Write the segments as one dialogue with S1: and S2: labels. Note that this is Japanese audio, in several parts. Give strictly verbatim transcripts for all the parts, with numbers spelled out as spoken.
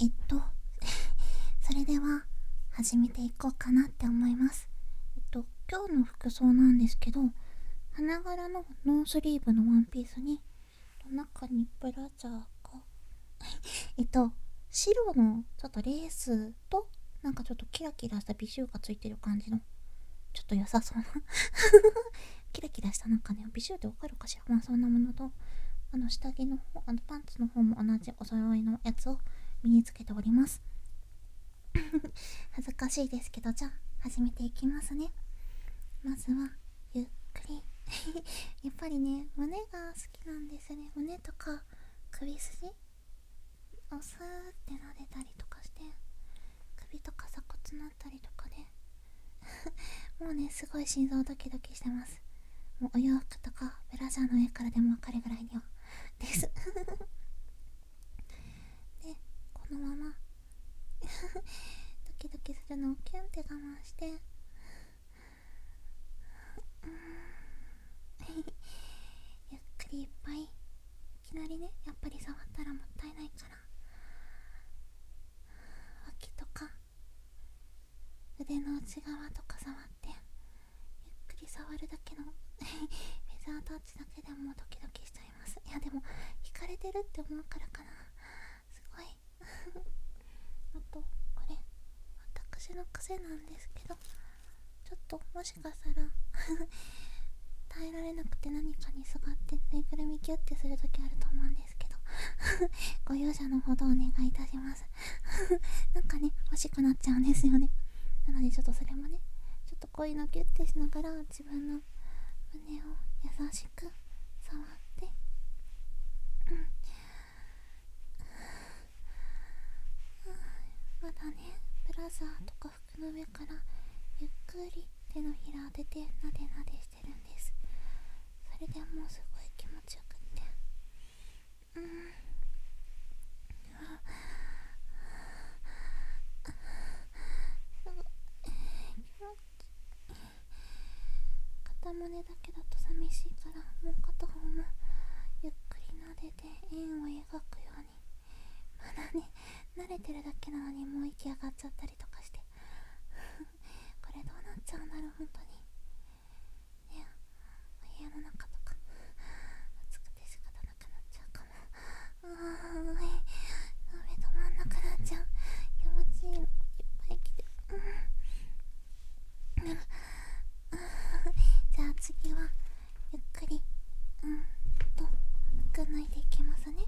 S1: えっとそれでは始めていこうかなって思います。えっと今日の服装なんですけど、花柄のノースリーブのワンピースに中にブラジャーがえっと白のちょっとレースとなんかちょっとキラキラしたビシューがついてる感じのちょっと良さそうなキラキラしたなんかね、ビシューってわかるかしら。まあそんなものと、あの下着の方、あのパンツの方も同じお揃いのやつを身につけております。恥ずかしいですけど、じゃあ始めていきますね。まずはゆっくりやっぱりね、胸が好きなんですね。胸とか首筋をスーって撫でたりとかして、首とか鎖骨のあたりとかでもうね、すごい心臓ドキドキしてます。もうお洋服とかブラジャーの上からでもわかるぐらいにはですで、このままドキドキするのをキュンって我慢して、うーんゆっくりいっぱい、いきなりね、やっぱり触ったらもったいないから、脇とか腕の内側とか触って、ゆっくり触るだけのフェザータッチだけでもドキドキしちゃいます。いやでも惹かれてるって思うからかな、すごいあとこれ私の癖なんですけど、ちょっともしかしたら耐えられなくて何かにすがってぬいぐるみギュッてするときあると思うんですけどご容赦のほどお願いいたしますなんかね、欲しくなっちゃうんですよね。なのでちょっとそれもね、ちょっとこういうのギュッてしながら自分の胸を優しく触って、うん、まだね、ブラザーとか服の上からゆっくり手のひら当ててなでなでしてるんです。それでもうすごい気持ちよくって、うん片胸だけだと寂しいから、もう片方もゆっくりなでて円を描くように。まだね、慣れてるだけなのにもう息上がっちゃったりとかしてこれどうなっちゃうんだろう、本当にね。お部屋の中とか暑くて仕方なくなっちゃうかも。あー、目止まんなくなっちゃう。気持ちいいのいっぱい来て、うんじゃあ次はゆっくりうんと服脱いでいきますね。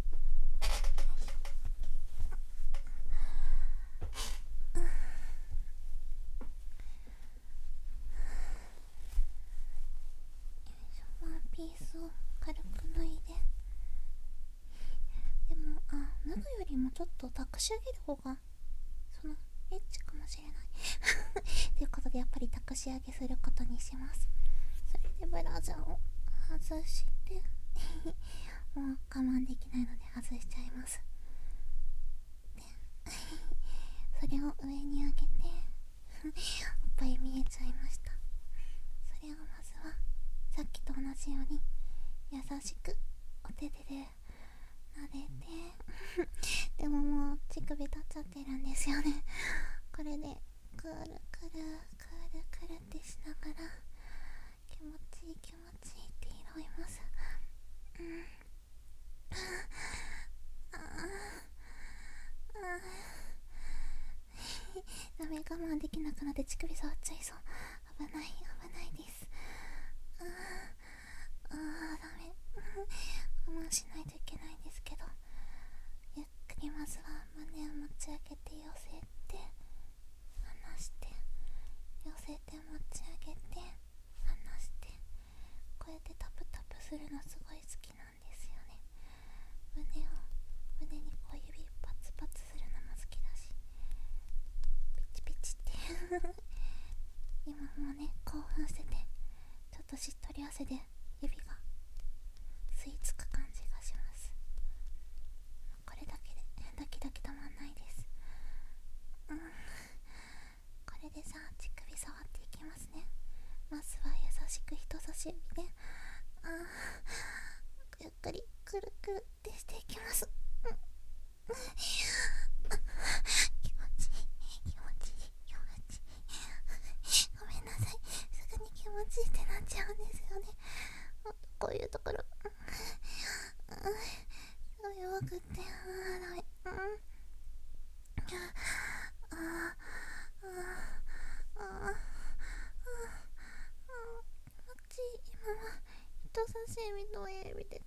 S1: ワンピースを軽く脱いで、でもあ脱ぐよりもちょっと託し上げる方がそのエッチかもしれないということで、やっぱり託し上げすることにします。それでブラジャーを外してもう我慢できないので外しちゃいます。でそれを上に上げておっぱい見えちゃいました。それをまずはさっきと同じように優しくお手手で撫でてでももう乳首立っちゃってるんですよね。これでくるくるくるくるってしながら気持ちいい気持ちいいって拾います。うんああダメ、我慢できなくなって乳首触っちゃいそう。危ない危ないです。ああダメ我慢しないといけないんですけど、ゆっくりまずは胸を持ち上げて寄せて離して、寄せて持ち上げて離して、こうやってタプタプするのすごい好きなんですよね。胸を胸にこう指パツパツするのも好きだし、ピチピチって今もうね興奮してて、ちょっとしっとり汗で指が吸い付く感じがします。これだけでドキドキ止まんないです。うんこれでさ、乳首触っていきますね。まずは優しく人差し指であゆっくりくるくるってしていきます。うん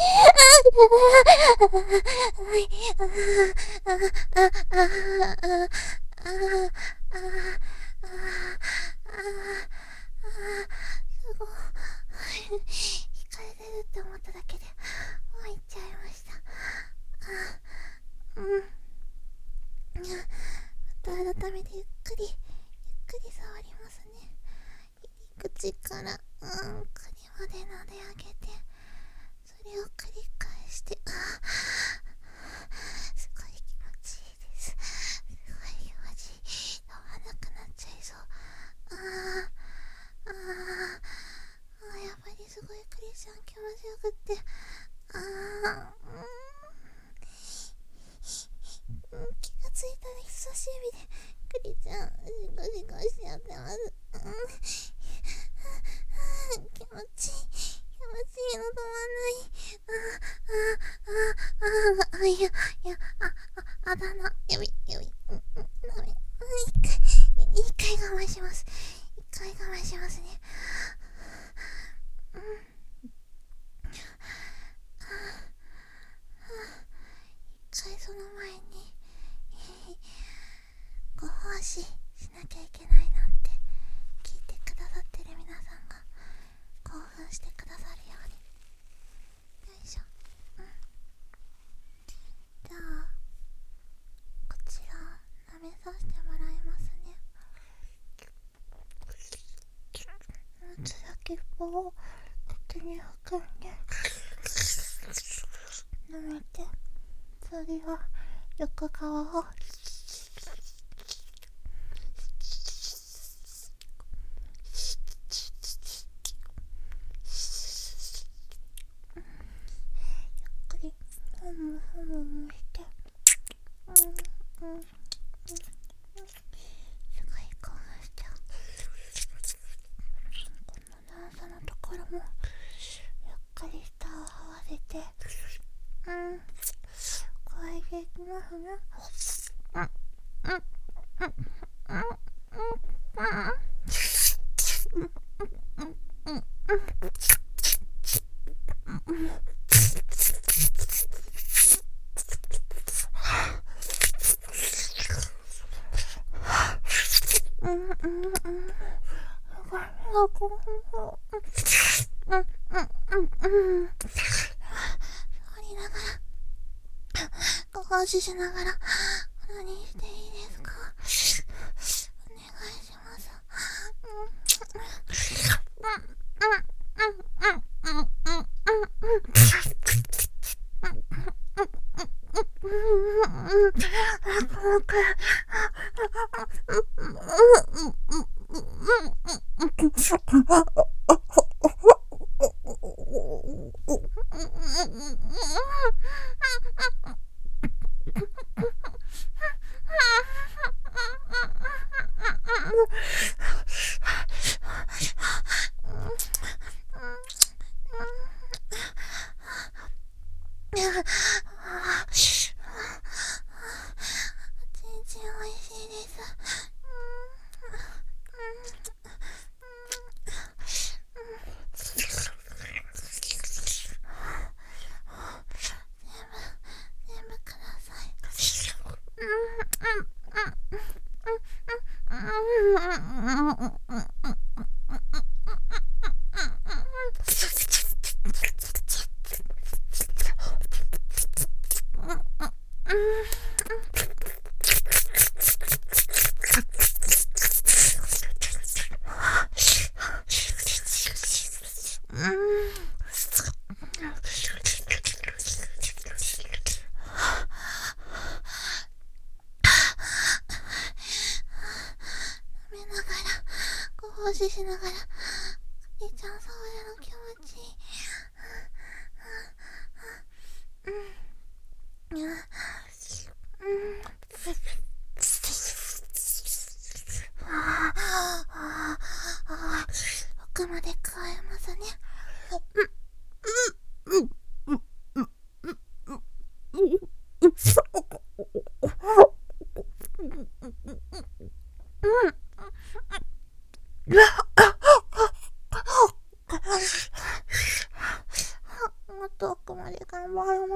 S1: ごい光れるって思っただけでもう行っちゃいました。うん。また改めてゆっくりゆっくり触りますね。入り口からうん首まで撫で上げて、それを繰り返して、あすごい気持ちいいです。すごい気持ちいい。止まらなくなっちゃいそう。あーあーあーやっぱりすごいクリスチャン気持ちよくって、あーうん、気がついたら人差し指でクリちゃんゴシゴシしやってます。うん、気持ちいい気持ちいいの止まんない。あああああああいやいやあああだな指指うんうんダメ。うん一回一回我慢します。一回我慢しますね。うん。一回その前にご奉仕しなきゃいけないなって聞いてくださってる皆さんが興奮してくださるように。よいしょ。うん。じゃあこちら舐めさせてもらいますね。まず先っぽを口に含んで舐めて、次は横側をゆっくりふむふむむして、うんうんうん、すごい興奮ますね。ごししながら何していいですか？お願いします。ごししながら、かりちゃんそういうの気持ちいい。うん。うん。奥まで加えますね。もっと奥まで頑張ります。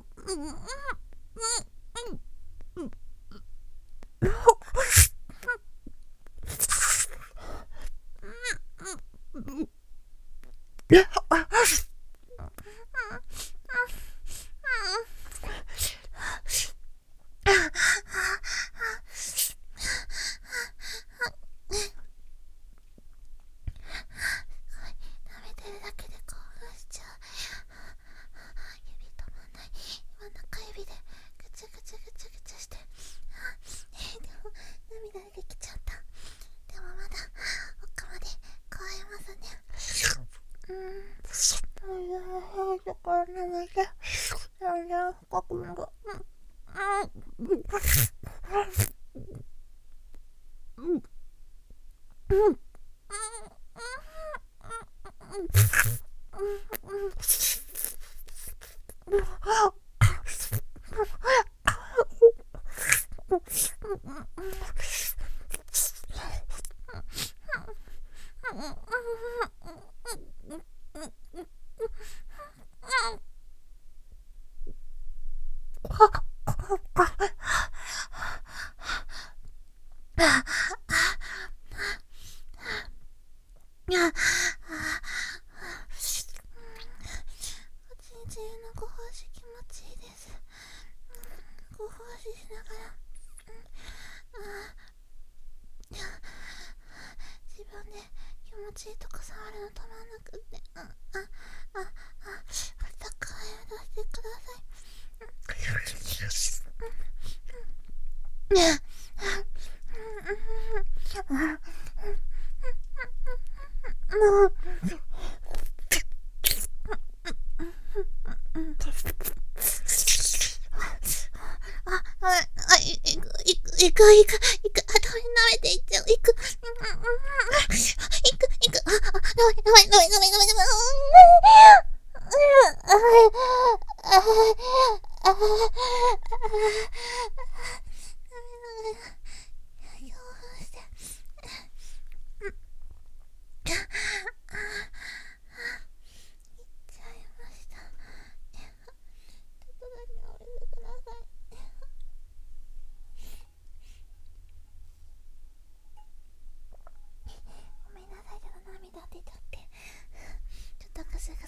S1: ご奉仕気持ちいいです。ご奉仕しながら、自分で気持ちいいとこ触るの止まんなくって、あ、あ、あ、あ、高いを出してください。いくいくいくいく、あ、頭に舐めていっちゃう。いく、いくいく、あ、あ、舐め舐め舐め舐め舐め舐め。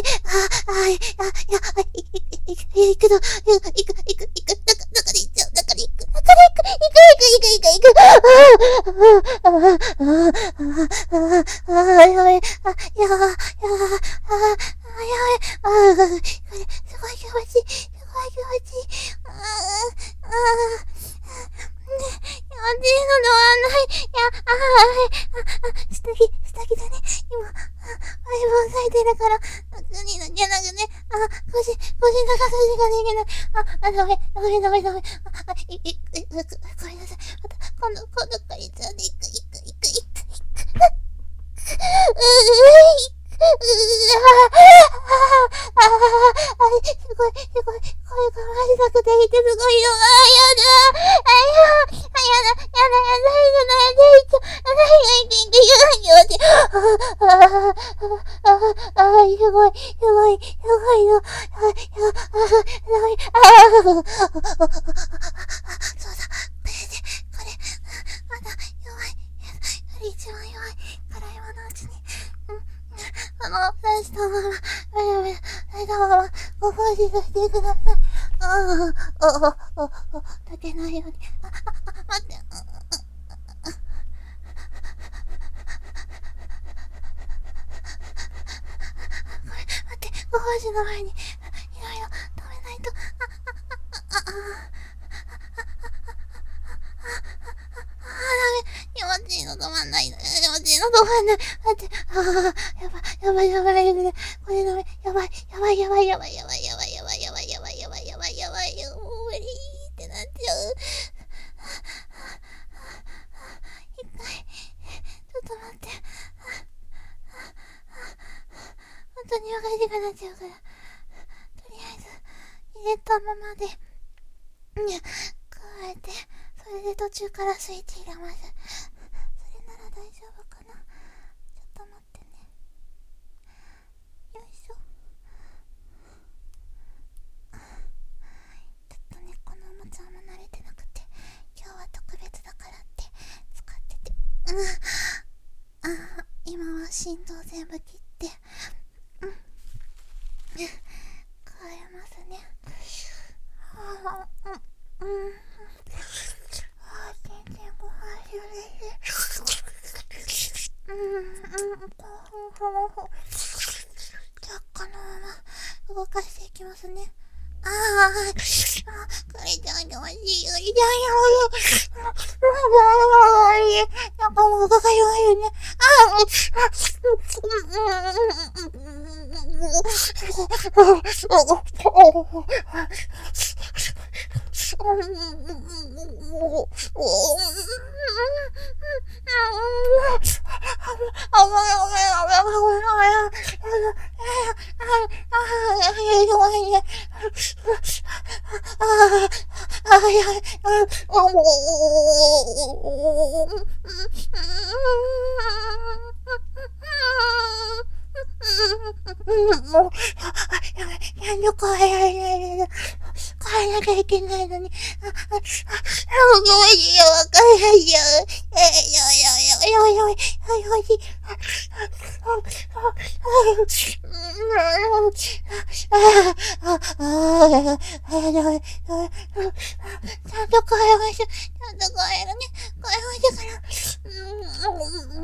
S1: い、あ、あ、い、あ、いや、あ、い、い、い、い、いくの、いく、いく、いく、いく、いく、中、中に行っちゃう、中に行く、中に行く、行く、行く、行く、行く、行く、ああ、ああ、ああ、ああ、やばい、あ、やばい、あ、やばい、あ、やばい、あ、これ、すごい気持ちいい、すごい気持ちいい、ああ、ああ、気持ちいいのではない、いや、ああ、下着、下着だね、今、あ、バイブ押さえてるから、中に抜けなくね、あ、腰、腰高さじができない、あ、あ、ダメ、ダメ、ダメ、ダメ、あ、い、い、い、ごめんなさい、また、今度、今度借りちゃうね、いく、いく、いく、いく、いく、うーい、うー、ああ、ああ、すごい、すごい、声がマジなくていてすごいよ、ああ、やだ、あや、あ、やだ、やだ、やだ、やだ、やだ、やだ、やだ、やだ、やだ、やだ、やだ、ああ、すごい、すごい、すごいよ、あ、や、あ、すごい、ああ、そうだ、これで、これ、まだ弱い、これ一番弱い、辛いものうちに、うん、あの、出したまま、めめ、出したまま、ご奉仕させてください。ああ、ああ、ああ、立てないように。あ、あ、あ、待って。これ、待って、ご奉仕の前に、いろいろ止めないと。あ、あ、あ、あ、あ、ダメ。気持ちいいの止まんない。気持ちいいの止まんない。待って、ああ、やばい、やばい、やばい、やばい。これダメ。やばい、やばい、やばい、やばい、やばい、やばい、やばい、やばい、やばい、やばい、やばい、やばい、やばい、もう無理ってなっちゃう。一回、ちょっと待って。本当におかしくなっちゃうから。とりあえず、入れたままで、にゃ、加えて、それで途中からスイッチ入れます。それなら大丈夫かな。ちょっと待ってね。よいしょ。ちょっとね、このおもちゃあんま慣れてなくて、今日は特別だからって使ってて、うん、あ、今は振動全部切って、うん、変えますね。はあ、うん、うん、ああ、全然ご飯しないし、うん、うん、ご飯ほろほろ。じゃあ、このまま動かしていきますね。ああ、あ、これじゃあ、気持ちいい。これじゃあ、気持ちいい。なんかもう、が弱いよね。ああ、もう、やんのかい、やいやいや、変えなきゃいけないのに、あ、あ、あ、ごめんよ、わかんないよ。え、よいよいよいよいよい、よいよい、あ、あ、あ、あ、あ、ちゃんと変えましょう。ちゃんと変えるね。変えましょうから。うん、うん、うん、うん。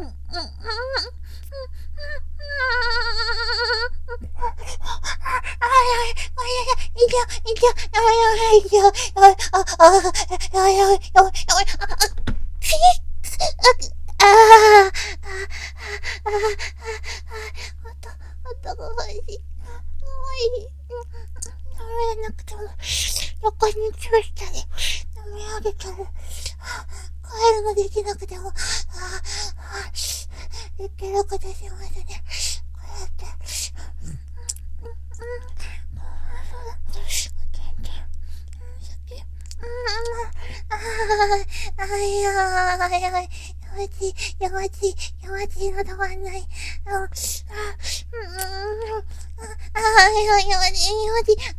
S1: 横にチューしたり、飲み上げたり、帰るのできなくても、できることしますね。こうやって、うん、うん、そうだ、ああ、あいやー、やばい、やばち、やばち、やばちの止まんない。あ、あ、うん、ああ、やばい、やばち、やばち、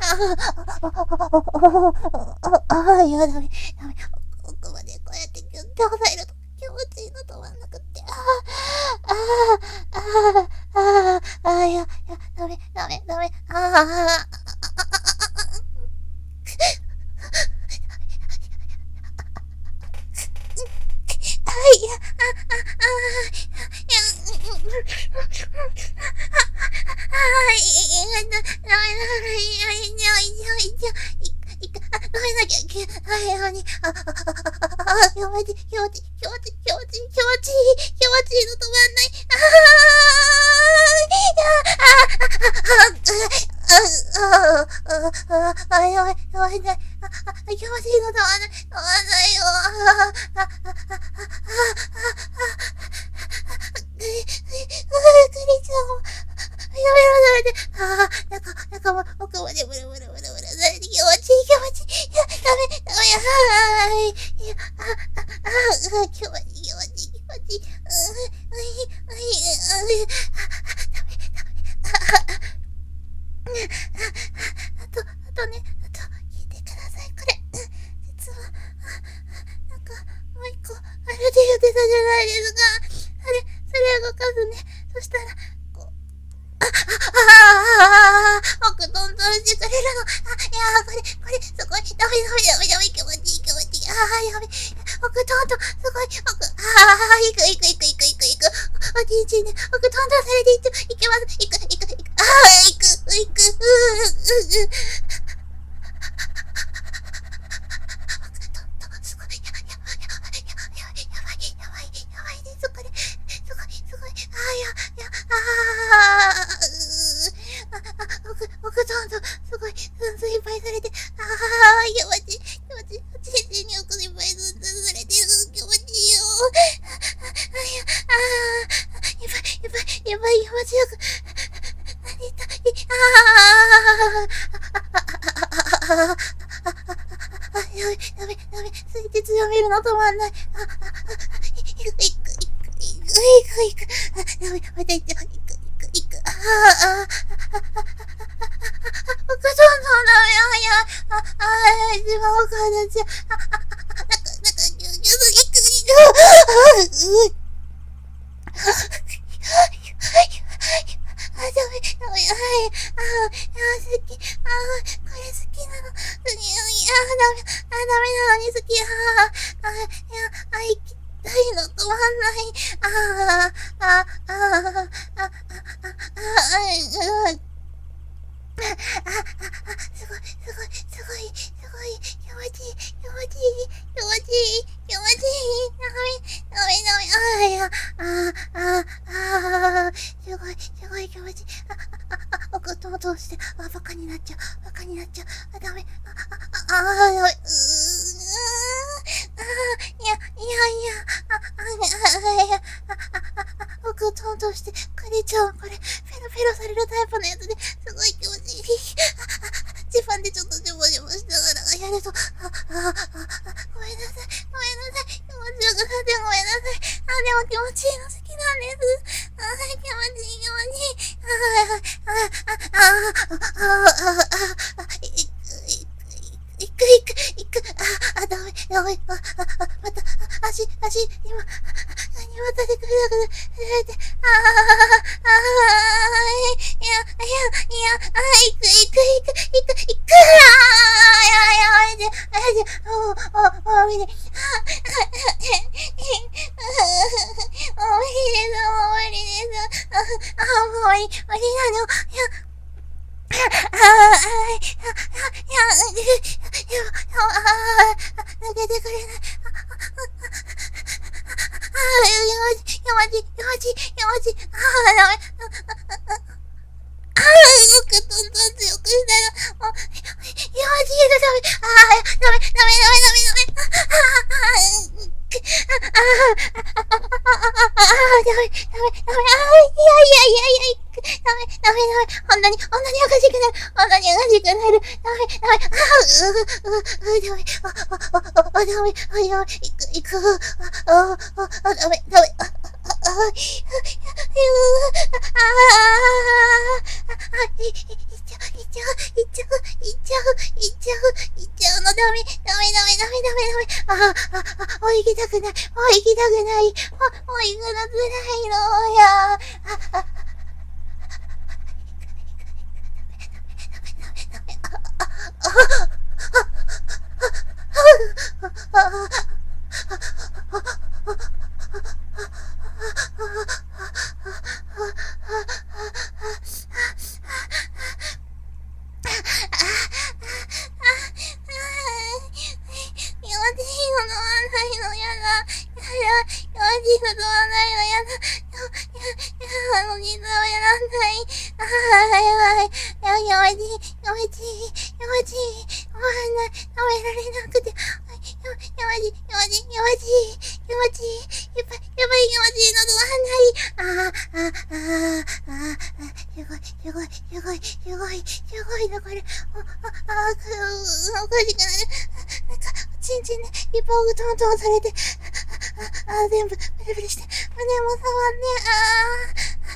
S1: ああ、ああ、やばい、ダメ、ダメ、奥までこうやってギュッて押さえると気持ちいいの止まんなくって、ああ、ああ、ああ、 ああ、ああ、いや、いや、ダメ、ダメ、ダメ、ああ、ああ、ああ、いや、あ、あ、あ、いや、あ、いや、ダメ、ダメ、いや、いや、いや、いや、いか、あ、ダメなきゃいけないように、あ、あ、あ、あ、気持ちいい、気持ちいい、気持ちいい、気持ちいい、気持ちいい、気持ちいいの止まんない、ああ、あ、あ、あ、あ、あ、あ、やばい、やばいね、あ、あ、気持ちいいの止まんない、止まんないよ、あ、あ、あ、あ、あ、あ、クリちゃんも、やめろ、やめて、ああ、なんか、なんかもう、奥までブルブルブルブルされて気持ちいい、気持ちいい、いや、ダメ、ダメ、はい、いや、あ、あ、あ、気持ちいい、気持ちいい、気持ちいい、うん、はい、はい、うん、ダメ、ダメ、あと、あとね、あと、聞いてください、これ、実は、なんか、もう一個、あるって言ってたじゃないですか。あれ、それ動かすね。そしたら、こう、あ、あ、あ、あ、僕トントンしてくれるの。あ、いやー、これ、これ、すごい、ダメダメダメダメ、気持ちいい気持ちいい。あー、やべ。僕トントン、すごい、僕、あー、いくいくいくいくいくいく。おじいちゃんね、僕トントンされていって、いけます。いくいくいく。あー、いくいく、うー、うー、すごい、やばい、やばい、やばい、やばい、やばい、やばい、やばいです、これ。すごい、すごい、あー、や、や、あー、あ、あ、僕、僕、どんどん、すごい、うん、いっぱいされて、あー、気持ちいい、気持ちいい、全然に奥いっぱいずんずんされてる、気持ちいいよ。あ、あ、いっぱい、いっぱい、いっぱい気持ちよく、何言った、い、あー、あ、あ、あ、あ、あ、やべ、やべ、やべ、ついて強めるの止まんない。あ、あ、あ、いく、いく、いく、いく、いく、いく、あ、やべ、またいっちゃう、いく、いく、いく、あ、あ、あ、僕どんどんダメよ、いや、あ、あ、一番奥になっちゃう。あ、あ、あ、なんか、なんか、ぎゅ、ぎゅ、いく、いく、あ、う、あ、ダメ、ダメ、はい、あ、あ、好き、あ、これ好きなの、好き、いや、ダメ、あ、ダメなのに好き、あ、あ、いや、あ、行きたいの止まんない、あ、あ、あ、あ、あ、あ、あ、あ、あ、あ、すごい、すごい、すごい、すごい、気持ちいい、気持ちいい、気持ちいい、気持ちいい、ダメ、ダメ、ダメ、あ、いや、あ、あ、あ、すごい、すごい気持ちいい、あ、あ、あ、僕、とうとうして、あ、バカになっちゃう、バカになっちゃう、あ、ダメ、あ、あ、あ、あ、ダメ、うー、あ、いや、いや、いや、あ、あ、あ、いや、あ、あ、あ、僕、とうとうして、クリちゃん、これ、ペロペロされるタイプのやつで、すごい気持ちいい。自分でちょっとジョボジョボしながらやると、あ、あ、あ、あ、ごめんなさい、ごめんなさい、気持ちよくなってごめんなさい。あ、でも気持ちいいの好きなんです。あ、気持ちいい、気持ちいい。あ、あ、あ、あ、あ、あ、あ、あ、いく、いく、いく、いく、いく、あ、あ、ダメ、ダメ、あ、あ、あ、また、足、足、今、何またでくるくる、くるって、ああ、ああ、いや、いや、いや、あ、いく、いく、いく、いく、いく、ああ、やばい、やばい、やばい、やばい、お、お、お、見て、あ、あ、もう無理です、もう無理です。あ、あ、もう無理、無理なの。いや、ああ、いや、いや、いや、ああ、抜けてくれない。ああ、よし、よし、よし、よし、ああ、ダメ。ああ、僕、どんどん強くしたら、もう、よし、ダメ。ああ、ダメ、ダメ、ダメ、ダメ、ダメ。ああ、ああ、ああ、ダメ、ダメ、ダメ、ああ、いやいやいやいや、ダメ、ダメ、ダメ、こんなに、こんなにおかしくなる、こんなにおかしくなる、ダメ、ダメ、ああ、う、う、う、ダメ、あ、あ、あ、あ、ダメ、あ、ダメ、いく、いく、あ、あ、あ、ダメ、ダメ、あ、あ、あ、い、あ、あ、い、いっちゃう、いっちゃう、いっちゃう、いっちゃう、いっちゃう、いっちゃうの、ダメ、ダメ、ダメ、ダメ、ダメ、ダメ、あ、あ、あ、もう行きたくない、もう行きたくない、もう、もう行くの辛いの、や、あ、あ、 トントンされて、ああ、全部ブルブルして、胸も触んね、ああ、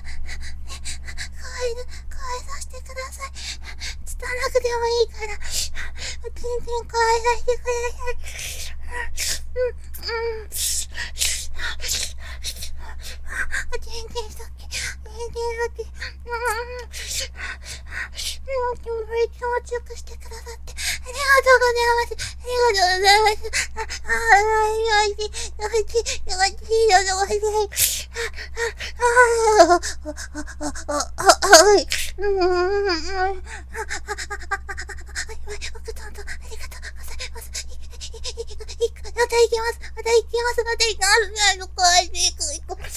S1: 声、声させてください。つたなくてもいいから、全然声させてください。うん、うん。全然さっき、全然さっき、うん、気持ちよくしてくださって、ありがとうございます。ありがとうございます。ああ、よし、よし、よし、よし、よし、よし、ああ、ああ、あい、うん、うん、奥さんとありがとうございます。また行きます。また行きます。また行きます。あの、怖い、行く、行く。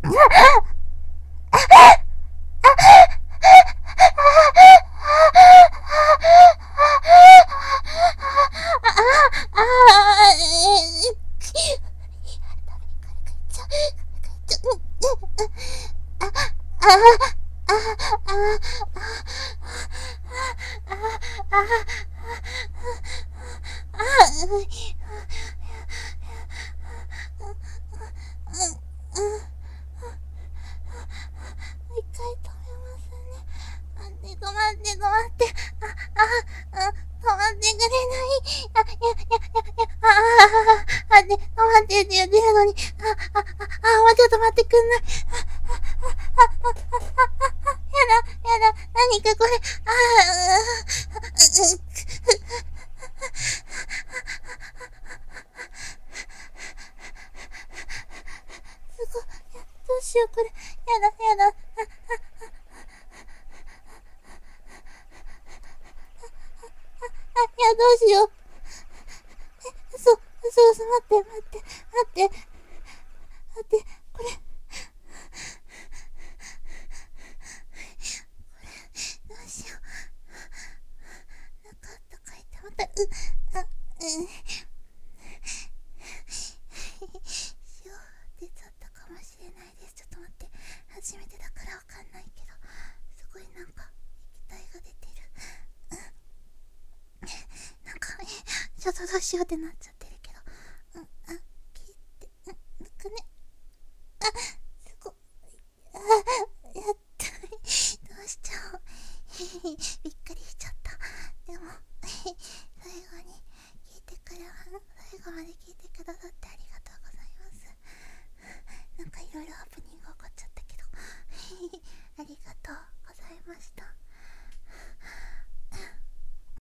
S1: ちょっとどうしようってなっちゃってるけど、うん、あ、聞いて、うん、なんかね、あ、すごい、あ、やったどうしちゃうびっくりしちゃった。でも最後に聞いてくれ最後まで聞いてくださってありがとうございます。なんかいろいろハプニング起こっちゃったけどありがとうございました。